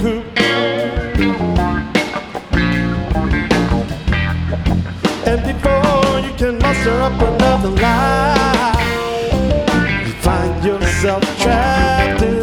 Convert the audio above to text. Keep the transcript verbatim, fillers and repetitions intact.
coop. And before you can muster up another lie, you find yourself trapped in